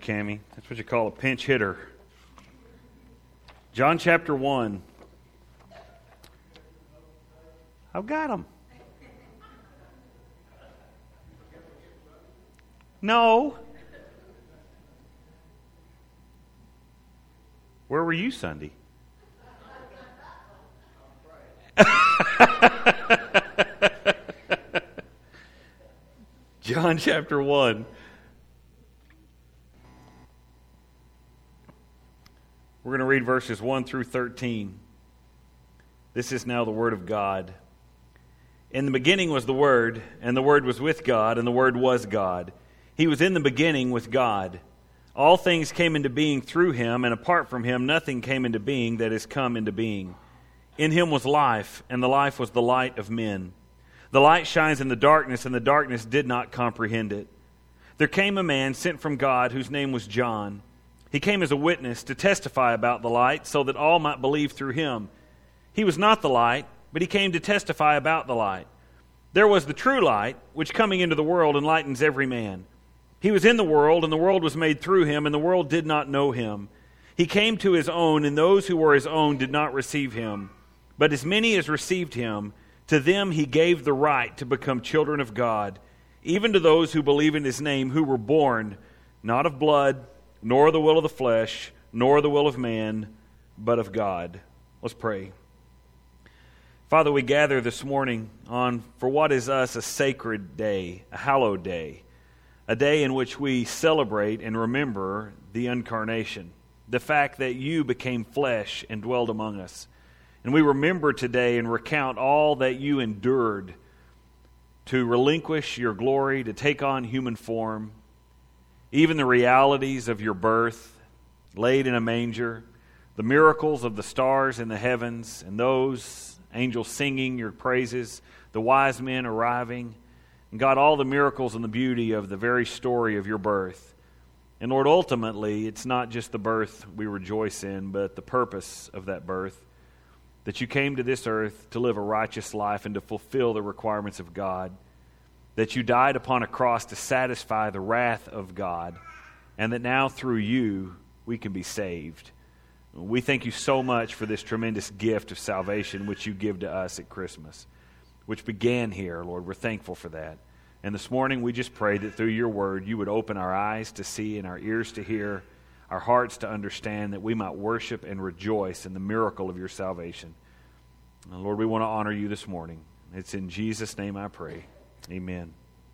Cammie. That's what you call a pinch hitter. John chapter 1. I've got them. No. Where were you Sunday? John chapter 1. We're going to read verses 1 through 13. This is now the Word of God. In the beginning was the Word, and the Word was with God, and the Word was God. He was in the beginning with God. All things came into being through Him, and apart from Him nothing came into being that has come into being. In Him was life, and the life was the light of men. The light shines in the darkness, and the darkness did not comprehend it. There came a man sent from God whose name was John. He came as a witness to testify about the light, so that all might believe through him. He was not the light, but he came to testify about the light. There was the true light, which coming into the world enlightens every man. He was in the world, and the world was made through him, and the world did not know him. He came to his own, and those who were his own did not receive him. But as many as received him, to them he gave the right to become children of God, even to those who believe in his name, who were born not of blood, nor the will of the flesh, nor the will of man, but of God. Let's pray. Father, we gather this morning for what is us a sacred day, a hallowed day, a day in which we celebrate and remember the incarnation, the fact that you became flesh and dwelled among us. And we remember today and recount all that you endured to relinquish your glory, to take on human form, even the realities of your birth, laid in a manger, the miracles of the stars in the heavens, and those angels singing your praises, the wise men arriving, and God, all the miracles and the beauty of the very story of your birth. And Lord, ultimately, it's not just the birth we rejoice in, but the purpose of that birth, that you came to this earth to live a righteous life and to fulfill the requirements of God, that you died upon a cross to satisfy the wrath of God, and that now through you we can be saved. We thank you so much for this tremendous gift of salvation which you give to us at Christmas, which began here, Lord. We're thankful for that. And this morning we just pray that through your word you would open our eyes to see and our ears to hear, our hearts to understand, that we might worship and rejoice in the miracle of your salvation. And Lord, we want to honor you this morning. It's in Jesus' name I pray. Amen.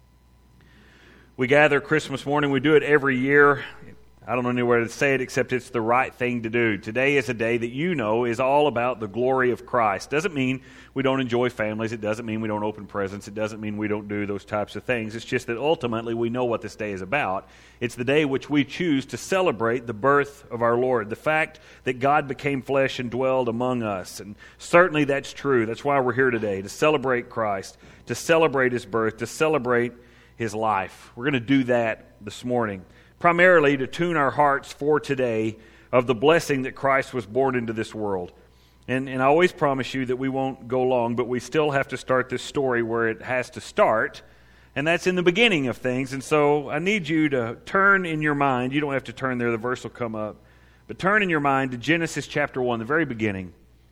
We gather Christmas morning. We do it every year. I don't know anywhere to say it except it's the right thing to do. Today is a day that you know is all about the glory of Christ. Doesn't mean we don't enjoy families. It doesn't mean we don't open presents. It doesn't mean we don't do those types of things. It's just that ultimately we know what this day is about. It's the day which we choose to celebrate the birth of our Lord, the fact that God became flesh and dwelled among us. And certainly that's true. That's why we're here today, to celebrate Christ, to celebrate his birth, to celebrate his life. We're going to do that this morning, primarily to tune our hearts for today of the blessing that Christ was born into this world. And I always promise you that we won't go long, but we still have to start this story where it has to start, and that's in the beginning of things. And so I need you to turn in your mind. You don't have to turn there, the verse will come up. But turn in your mind to Genesis chapter 1, the very beginning.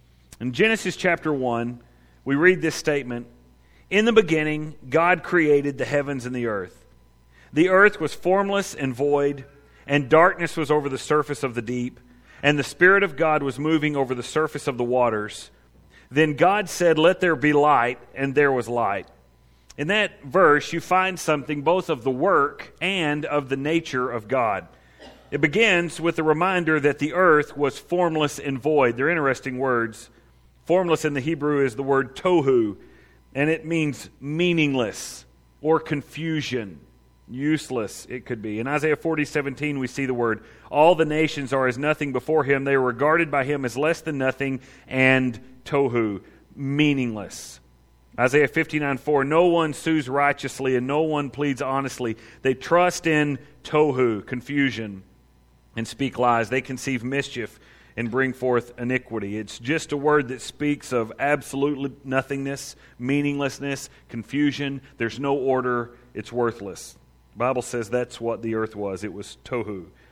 In Genesis chapter 1, we read this statement: "In the beginning, God created the heavens and the earth. The earth was formless and void, and darkness was over the surface of the deep, and the Spirit of God was moving over the surface of the waters. Then God said, 'Let there be light,' and there was light." In that verse, you find something both of the work and of the nature of God. It begins with a reminder that the earth was formless and void. They're interesting words. Formless in the Hebrew is the word tohu, and it means meaningless or confusion. Useless, it could be. In Isaiah 40:17, we see the word, "All the nations are as nothing before him. They are regarded by him as less than nothing," and tohu, meaningless. Isaiah 59:4, "No one sues righteously and no one pleads honestly. They trust in tohu," confusion, and speak lies. They conceive mischief and bring forth iniquity. It's just a word that speaks of absolute nothingness, meaninglessness, confusion. There's no order. It's worthless. The Bible says that's what the earth was. It was tohu.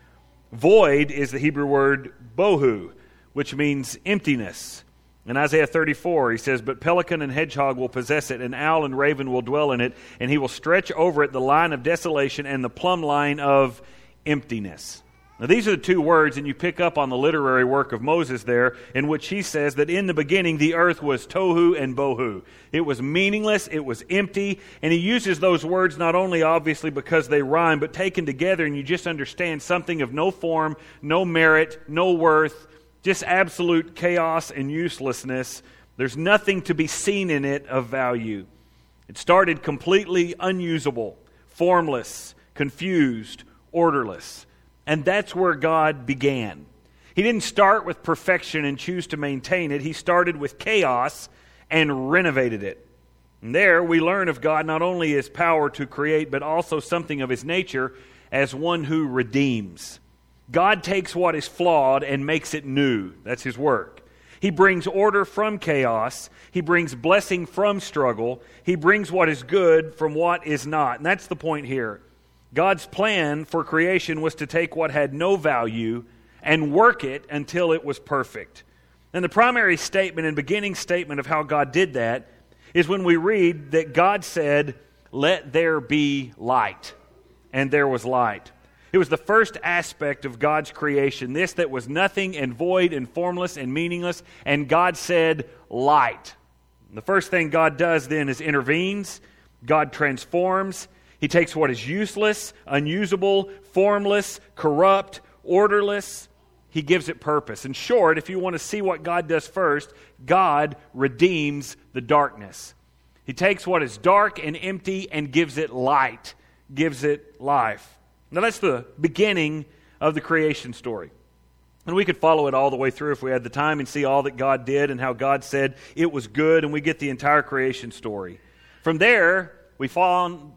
Void is the Hebrew word bohu, which means emptiness. In Isaiah 34, he says, "But pelican and hedgehog will possess it, and owl and raven will dwell in it, and he will stretch over it the line of desolation and the plumb line of emptiness." Now these are the two words, and you pick up on the literary work of Moses there, in which he says that in the beginning the earth was tohu and bohu. It was meaningless, it was empty, and he uses those words not only obviously because they rhyme, but taken together and you just understand something of no form, no merit, no worth, just absolute chaos and uselessness. There's nothing to be seen in it of value. It started completely unusable, formless, confused, orderless. And that's where God began. He didn't start with perfection and choose to maintain it. He started with chaos and renovated it. And there we learn of God not only His power to create, but also something of His nature as one who redeems. God takes what is flawed and makes it new. That's His work. He brings order from chaos. He brings blessing from struggle. He brings what is good from what is not. And that's the point here. God's plan for creation was to take what had no value and work it until it was perfect. And the primary statement and beginning statement of how God did that is when we read that God said, "Let there be light." And there was light. It was the first aspect of God's creation, this that was nothing and void and formless and meaningless, and God said, "Light." And the first thing God does then is intervenes. God transforms. He takes what is useless, unusable, formless, corrupt, orderless. He gives it purpose. In short, if you want to see what God does first, God redeems the darkness. He takes what is dark and empty and gives it light, gives it life. Now that's the beginning of the creation story. And we could follow it all the way through if we had the time and see all that God did and how God said it was good, and we get the entire creation story. From there, we find,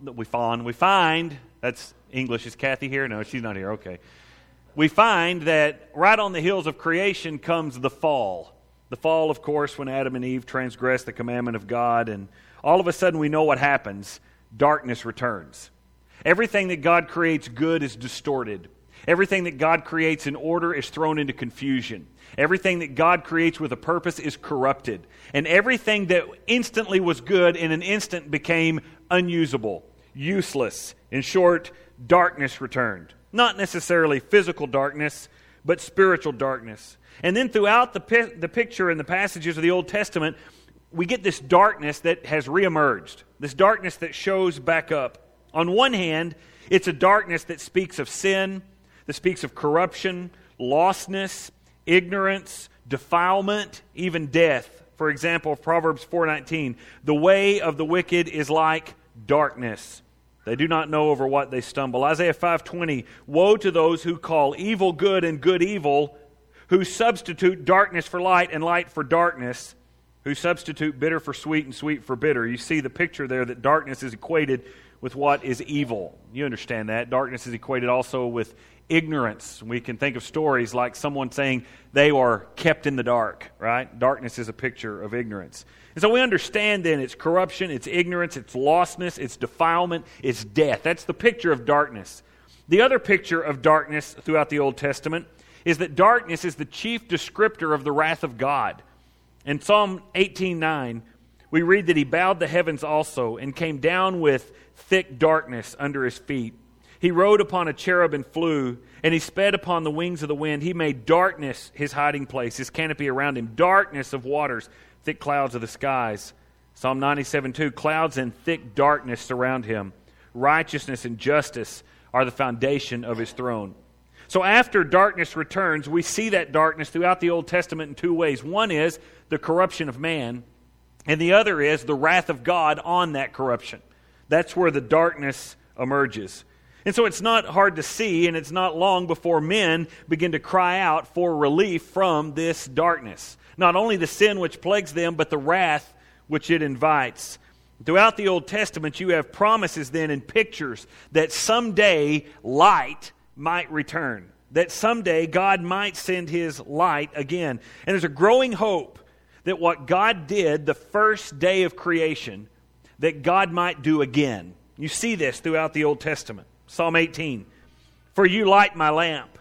that's English. Is Kathy here? No, she's not here. Okay. We find that right on the heels of creation comes the fall. The fall, of course, when Adam and Eve transgressed the commandment of God, and all of a sudden we know what happens. Darkness returns. Everything that God creates good is distorted. Everything that God creates in order is thrown into confusion. Everything that God creates with a purpose is corrupted. And everything that instantly was good in an instant became unusable, useless. In short, darkness returned. Not necessarily physical darkness, but spiritual darkness. And then throughout the picture and the passages of the Old Testament, we get this darkness that has reemerged. This darkness that shows back up. On one hand, it's a darkness that speaks of sin, that speaks of corruption, lostness, ignorance, defilement, even death. For example, Proverbs 4:19, "The way of the wicked is like darkness. They do not know over what they stumble." Isaiah 5:20, "Woe to those who call evil good and good evil, who substitute darkness for light and light for darkness, who substitute bitter for sweet and sweet for bitter." You see the picture there that darkness is equated with what is evil. You understand that. Darkness is equated also with ignorance. We can think of stories like someone saying they are kept in the dark, right? Darkness is a picture of ignorance. And so we understand then it's corruption, it's ignorance, it's lostness, it's defilement, it's death. That's the picture of darkness. The other picture of darkness throughout the Old Testament is that darkness is the chief descriptor of the wrath of God. In Psalm 18:9, we read that He bowed the heavens also and came down with thick darkness under His feet. He rode upon a cherub and flew, and He sped upon the wings of the wind. He made darkness His hiding place, His canopy around Him, darkness of waters, thick clouds of the skies. Psalm 97:2, clouds and thick darkness surround Him. Righteousness and justice are the foundation of His throne. So after darkness returns, we see that darkness throughout the Old Testament in two ways. One is the corruption of man, and the other is the wrath of God on that corruption. That's where the darkness emerges. And so it's not hard to see, and it's not long before men begin to cry out for relief from this darkness. Not only the sin which plagues them, but the wrath which it invites. Throughout the Old Testament, you have promises then and pictures that someday light might return. That someday God might send His light again. And there's a growing hope that what God did the first day of creation, that God might do again. You see this throughout the Old Testament. Psalm 18, "For you light my lamp.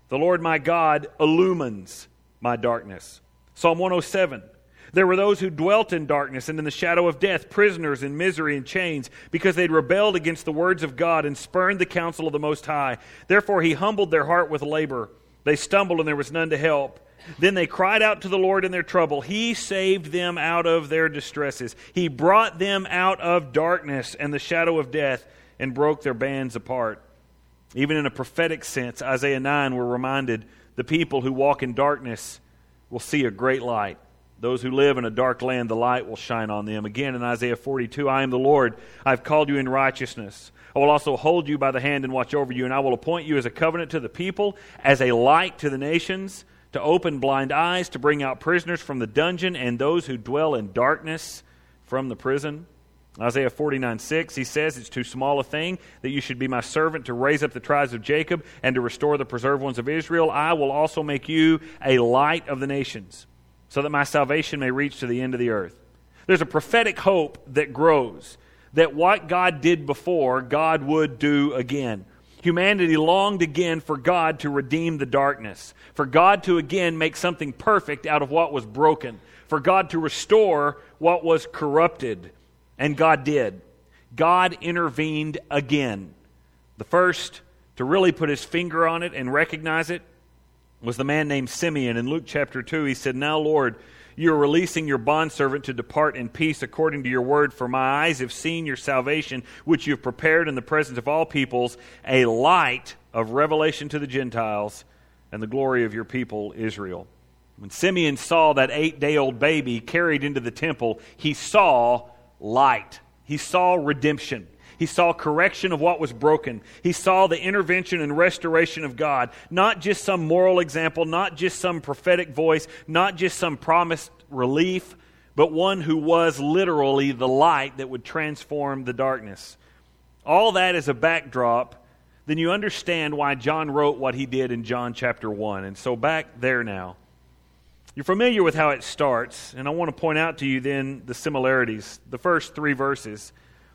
The Lord my God illumines my darkness. Psalm 107. There were those who dwelt in darkness and in the shadow of death, prisoners in misery and chains, because they had rebelled against the words of God and spurned the counsel of the Most High. Therefore he humbled their heart with labor. They stumbled and there was none to help. Then they cried out to the Lord in their trouble. He saved them out of their distresses. He brought them out of darkness and the shadow of death and broke their bands apart. Even in a prophetic sense, Isaiah 9, we're reminded the people who walk in darkness will see a great light. Those who live in a dark land, the light will shine on them. Again, in Isaiah 42, I am the Lord. I have called you in righteousness. I will also hold you by the hand and watch over you, and I will appoint you as a covenant to the people, as a light to the nations, to open blind eyes, to bring out prisoners from the dungeon, and those who dwell in darkness from the prison. Isaiah 49:6, he says, it's too small a thing that you should be my servant to raise up the tribes of Jacob and to restore the preserved ones of Israel. I will also make you a light of the nations, so that my salvation may reach to the end of the earth. There's a prophetic hope that grows, that what God did before, God would do again. Humanity longed again for God to redeem the darkness, for God to again make something perfect out of what was broken, for God to restore what was corrupted. And God did. God intervened again. The first to really put his finger on it and recognize it was the man named Simeon. In Luke chapter 2, he said, Now, Lord, you are releasing your bondservant to depart in peace according to your word, for my eyes have seen your salvation, which you have prepared in the presence of all peoples, a light of revelation to the Gentiles and the glory of your people Israel. When Simeon saw that 8-day-old baby carried into the temple, he saw light. He saw redemption. He saw correction of what was broken. He saw the intervention and restoration of God. Not just some moral example, not just some prophetic voice, not just some promised relief, but one who was literally the light that would transform the darkness. All that is a backdrop. Then you understand why John wrote what he did in John chapter 1. And so back there now. You're familiar with how it starts, and I want to point out to you then the similarities. The first 3 verses.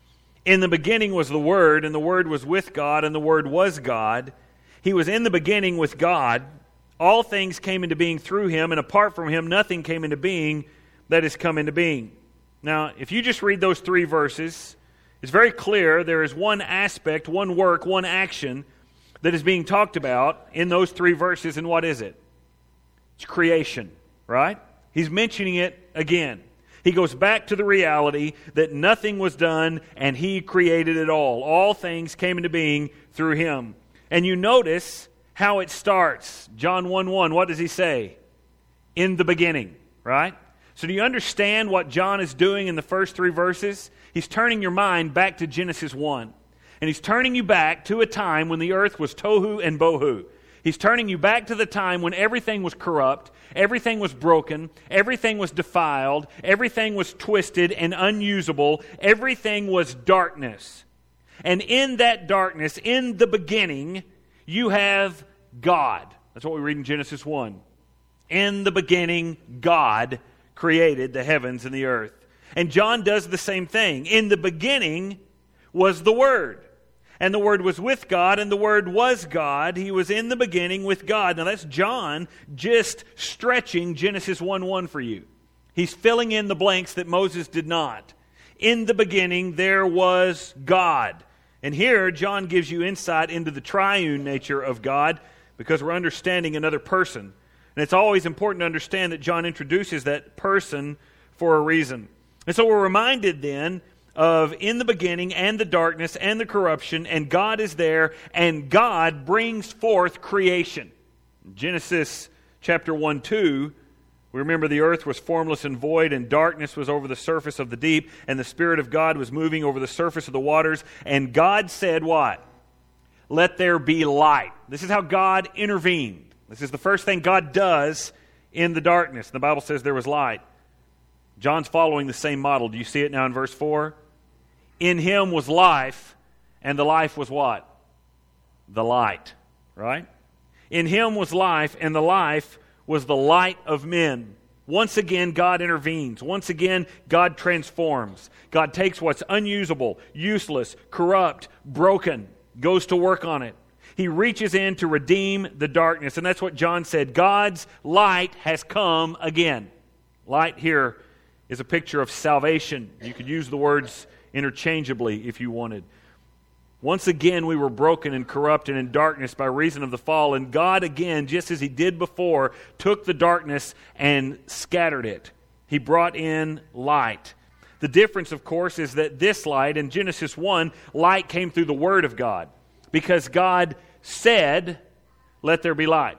In the beginning was the Word, and the Word was with God, and the Word was God. He was in the beginning with God. All things came into being through Him, and apart from Him, nothing came into being that has come into being. Now, if you just read those 3 verses, it's very clear there is one aspect, one work, one action that is being talked about in those 3 verses, and what is it? It's creation. Right? He's mentioning it again. He goes back to the reality that nothing was done and He created it all. All things came into being through Him. And you notice how it starts. John 1:1, what does he say? In the beginning, right? So do you understand what John is doing in the first 3 verses? He's turning your mind back to Genesis 1. And he's turning you back to a time when the earth was tohu and bohu. He's turning you back to the time when everything was corrupt, everything was broken, everything was defiled, everything was twisted and unusable, everything was darkness. And in that darkness, in the beginning, you have God. That's what we read in Genesis 1. In the beginning, God created the heavens and the earth. And John does the same thing. In the beginning was the Word. And the Word was with God, and the Word was God. He was in the beginning with God. Now that's John just stretching Genesis 1:1 for you. He's filling in the blanks that Moses did not. In the beginning there was God. And here John gives you insight into the triune nature of God because we're understanding another person. And it's always important to understand that John introduces that person for a reason. And so we're reminded then of in the beginning and the darkness and the corruption, and God is there, and God brings forth creation. Genesis chapter 1:2, we remember the earth was formless and void, and darkness was over the surface of the deep, and the Spirit of God was moving over the surface of the waters, and God said what? Let there be light. This is how God intervened. This is the first thing God does in the darkness. The Bible says there was light. John's following the same model. Do you see it now in verse 4? In Him was life, and the life was what? The light, right? In Him was life, and the life was the light of men. Once again, God intervenes. Once again, God transforms. God takes what's unusable, useless, corrupt, broken, goes to work on it. He reaches in to redeem the darkness. And that's what John said. God's light has come again. Light here is a picture of salvation. You could use the words interchangeably if you wanted. Once again, we were broken and corrupt and in darkness by reason of the fall. And God again, just as He did before, took the darkness and scattered it. He brought in light. The difference, of course, is that this light, in Genesis 1, light came through the Word of God. Because God said, "Let there be light."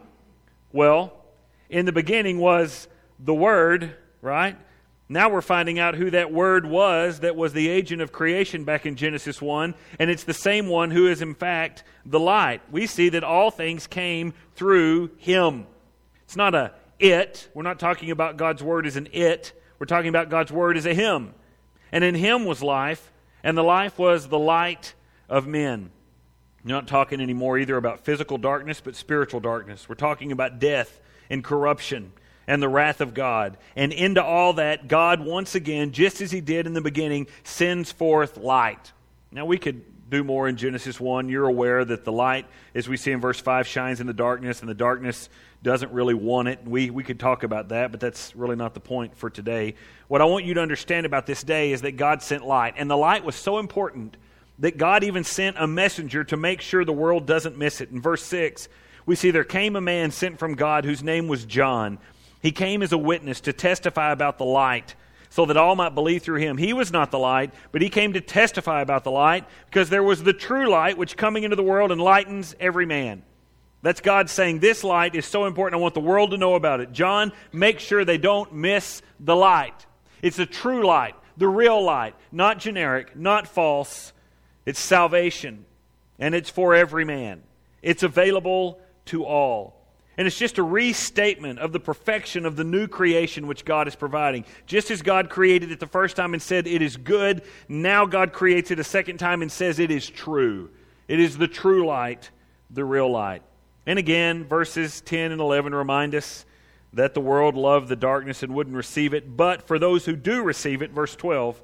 Well, in the beginning was the Word, right? Now we're finding out who that Word was that was the agent of creation back in Genesis 1, and it's the same one who is in fact the light. We see that all things came through Him. It's not a it. We're not talking about God's Word as an it. We're talking about God's Word as a Him. And in Him was life, and the life was the light of men. We're not talking anymore either about physical darkness, but spiritual darkness. We're talking about death and corruption and the wrath of God. And into all that, God once again, just as He did in the beginning, sends forth light. Now we could do more in Genesis 1. You're aware that the light, as we see in verse 5, shines in the darkness, and the darkness doesn't really want it. We could talk about that, but that's really not the point for today. What I want you to understand about this day is that God sent light. And the light was so important that God even sent a messenger to make sure the world doesn't miss it. In verse 6, we see there came a man sent from God whose name was John. He came as a witness to testify about the light, so that all might believe through him. He was not the light, but he came to testify about the light, because there was the true light which coming into the world enlightens every man. That's God saying, this light is so important, I want the world to know about it. John, make sure they don't miss the light. It's the true light, the real light, not generic, not false. It's salvation, and it's for every man. It's available to all. And it's just a restatement of the perfection of the new creation which God is providing. Just as God created it the first time and said it is good, now God creates it a second time and says it is true. It is the true light, the real light. And again, verses 10 and 11 remind us that the world loved the darkness and wouldn't receive it. But for those who do receive it, verse 12,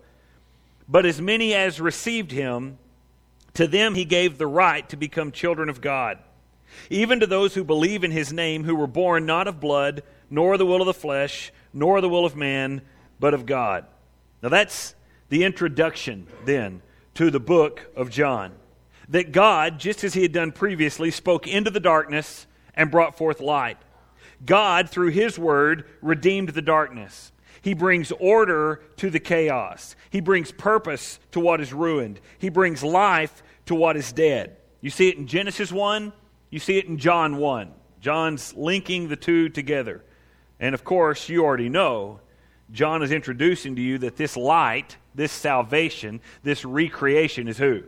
but as many as received Him, to them He gave the right to become children of God. Even to those who believe in His name, who were born not of blood, nor the will of the flesh, nor the will of man, but of God. Now that's the introduction then to the book of John. That God, just as He had done previously, spoke into the darkness and brought forth light. God, through His word, redeemed the darkness. He brings order to the chaos. He brings purpose to what is ruined. He brings life to what is dead. You see it in Genesis 1. You see it in John 1. John's linking the two together. And of course, you already know, John is introducing to you that this light, this salvation, this recreation is who?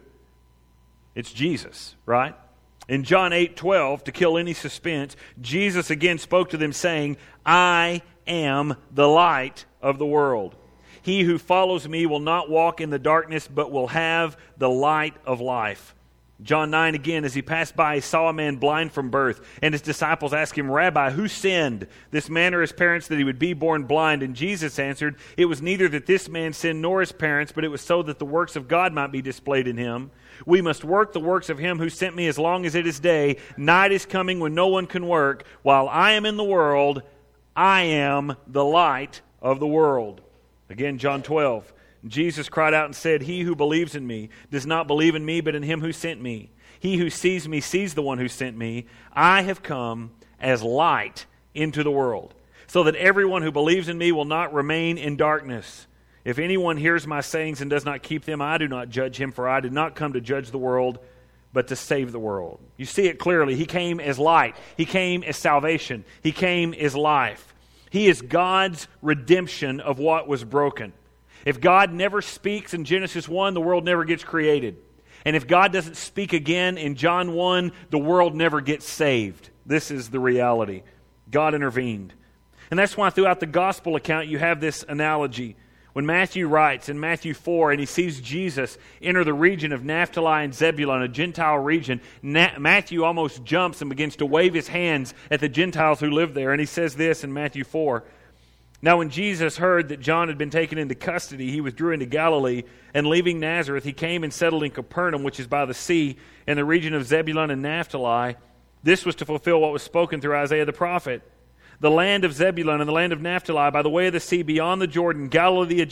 It's Jesus, right? In John 8:12, to kill any suspense, Jesus again spoke to them saying, I am the light of the world. He who follows me will not walk in the darkness, but will have the light of life. John 9 again, as He passed by, He saw a man blind from birth. And His disciples asked Him, Rabbi, who sinned, this man or his parents, that he would be born blind? And Jesus answered, it was neither that this man sinned nor his parents, but it was so that the works of God might be displayed in him. We must work the works of Him who sent me as long as it is day. Night is coming when no one can work. While I am in the world, I am the light of the world. Again, John 12. Jesus cried out and said, he who believes in me does not believe in me, but in Him who sent me. He who sees me sees the one who sent me. I have come as light into the world, so that everyone who believes in me will not remain in darkness. If anyone hears my sayings and does not keep them, I do not judge him, for I did not come to judge the world, but to save the world. You see it clearly. He came as light. He came as salvation. He came as life. He is God's redemption of what was broken. If God never speaks in Genesis 1, the world never gets created. And if God doesn't speak again in John 1, the world never gets saved. This is the reality. God intervened. And that's why throughout the gospel account you have this analogy. When Matthew writes in Matthew 4 and he sees Jesus enter the region of Naphtali and Zebulun, a Gentile region, Matthew almost jumps and begins to wave his hands at the Gentiles who live there. And he says this in Matthew 4, Now when Jesus heard that John had been taken into custody, he withdrew into Galilee, and leaving Nazareth, he came and settled in Capernaum, which is by the sea, in the region of Zebulun and Naphtali. This was to fulfill what was spoken through Isaiah the prophet. The land of Zebulun and the land of Naphtali, by the way of the sea beyond the Jordan, Galilee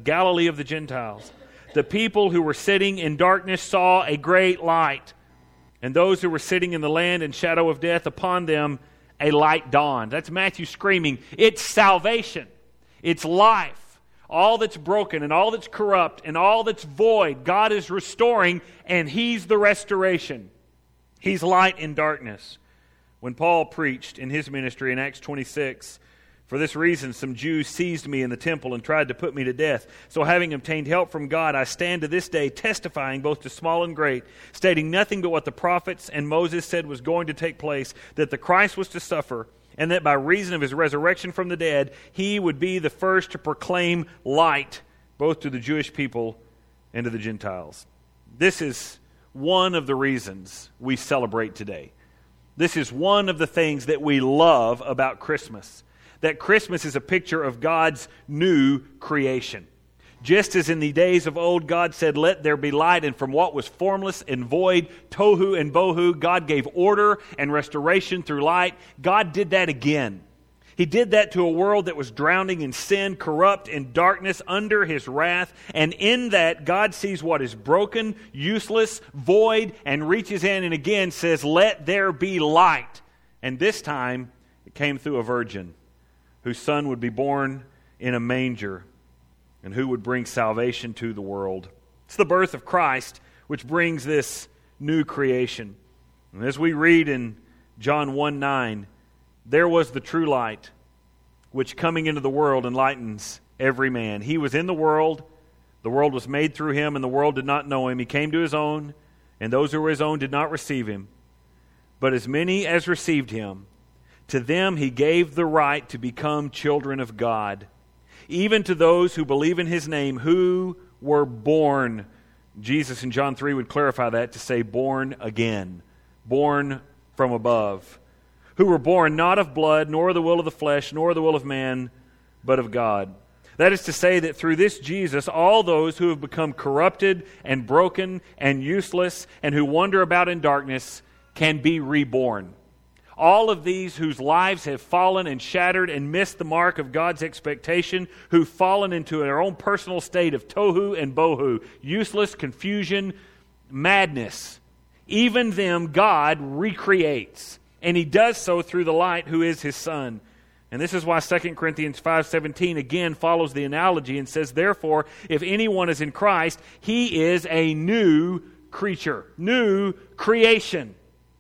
of the Gentiles. The people who were sitting in darkness saw a great light, and those who were sitting in the land and shadow of death, upon them a light dawned. That's Matthew screaming, it's salvation, it's life. All that's broken and all that's corrupt and all that's void, God is restoring, and He's the restoration. He's light in darkness. When Paul preached in his ministry in Acts 26, for this reason some Jews seized me in the temple and tried to put me to death. So having obtained help from God, I stand to this day testifying both to small and great, stating nothing but what the prophets and Moses said was going to take place, that the Christ was to suffer, and that by reason of His resurrection from the dead, He would be the first to proclaim light both to the Jewish people and to the Gentiles. This is one of the reasons we celebrate today. This is one of the things that we love about Christmas. That Christmas is a picture of God's new creation. Just as in the days of old God said, let there be light, and from what was formless and void, tohu and bohu, God gave order and restoration through light. God did that again. He did that to a world that was drowning in sin, corrupt in darkness under His wrath. And in that, God sees what is broken, useless, void, and reaches in and again says, let there be light. And this time, it came through a virgin, whose son would be born in a manger, and who would bring salvation to the world. It's the birth of Christ which brings this new creation. And as we read in John 1:9, there was the true light, which coming into the world enlightens every man. He was in the world was made through Him, and the world did not know Him. He came to His own, and those who were His own did not receive Him. But as many as received Him, to them He gave the right to become children of God, even to those who believe in His name, who were born. Jesus in John 3 would clarify that to say born again, born from above, who were born not of blood, nor the will of the flesh, nor the will of man, but of God. That is to say that through this Jesus, all those who have become corrupted and broken and useless and who wander about in darkness can be reborn. All of these whose lives have fallen and shattered and missed the mark of God's expectation, who've fallen into their own personal state of tohu and bohu, useless, confusion, madness, even them God recreates. And He does so through the light who is His Son. And this is why 2 Corinthians 5:17 again follows the analogy and says, therefore, if anyone is in Christ, he is a new creature, new creation.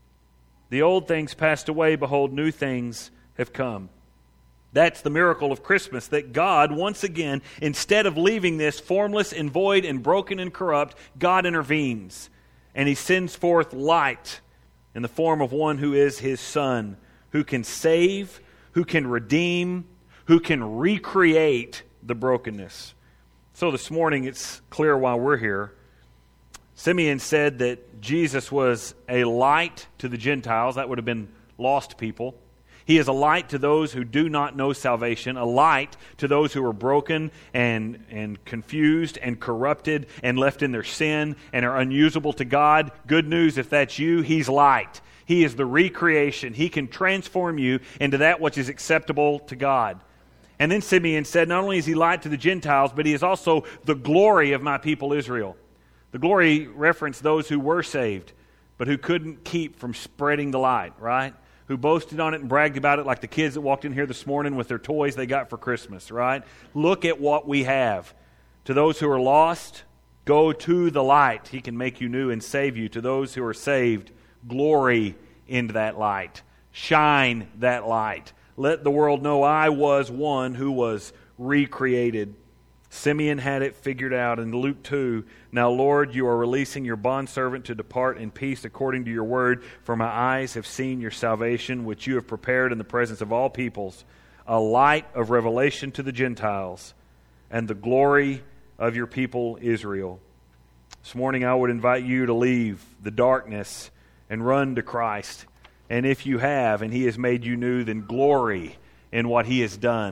The old things passed away, behold, new things have come. That's the miracle of Christmas, that God, once again, instead of leaving this formless and void and broken and corrupt, God intervenes. And He sends forth light in the form of one who is His Son, who can save, who can redeem, who can recreate the brokenness. So this morning, it's clear why we're here. Simeon said that Jesus was a light to the Gentiles. That would have been lost people. He is a light to those who do not know salvation, a light to those who are broken and confused and corrupted and left in their sin and are unusable to God. Good news, if that's you, He's light. He is the recreation. He can transform you into that which is acceptable to God. And then Simeon said, not only is He light to the Gentiles, but He is also the glory of my people Israel. The glory referenced those who were saved, but who couldn't keep from spreading the light, right? Who boasted on it and bragged about it like the kids that walked in here this morning with their toys they got for Christmas, right? Look at what we have. To those who are lost, go to the light. He can make you new and save you. To those who are saved, glory into that light. Shine that light. Let the world know I was one who was recreated. Simeon had it figured out in Luke 2. Now, Lord, you are releasing your bondservant to depart in peace according to your word, for my eyes have seen your salvation, which you have prepared in the presence of all peoples, a light of revelation to the Gentiles, and the glory of your people Israel. This morning I would invite you to leave the darkness and run to Christ. And if you have, and He has made you new, then glory in what He has done.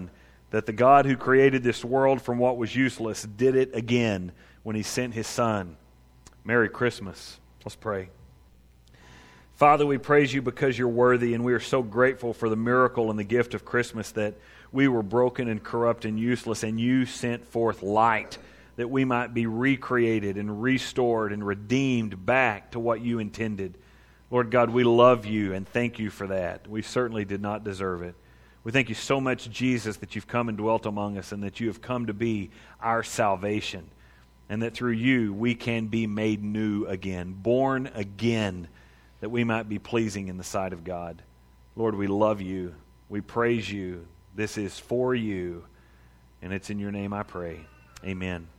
that the God who created this world from what was useless did it again when He sent His Son. Merry Christmas. Let's pray. Father, we praise You because You're worthy, and we are so grateful for the miracle and the gift of Christmas that we were broken and corrupt and useless, and You sent forth light that we might be recreated and restored and redeemed back to what You intended. Lord God, we love You and thank You for that. We certainly did not deserve it. We thank You so much, Jesus, that You've come and dwelt among us and that You have come to be our salvation, and that through You we can be made new again, born again, that we might be pleasing in the sight of God. Lord, we love You. We praise You. This is for You, and it's in Your name I pray. Amen.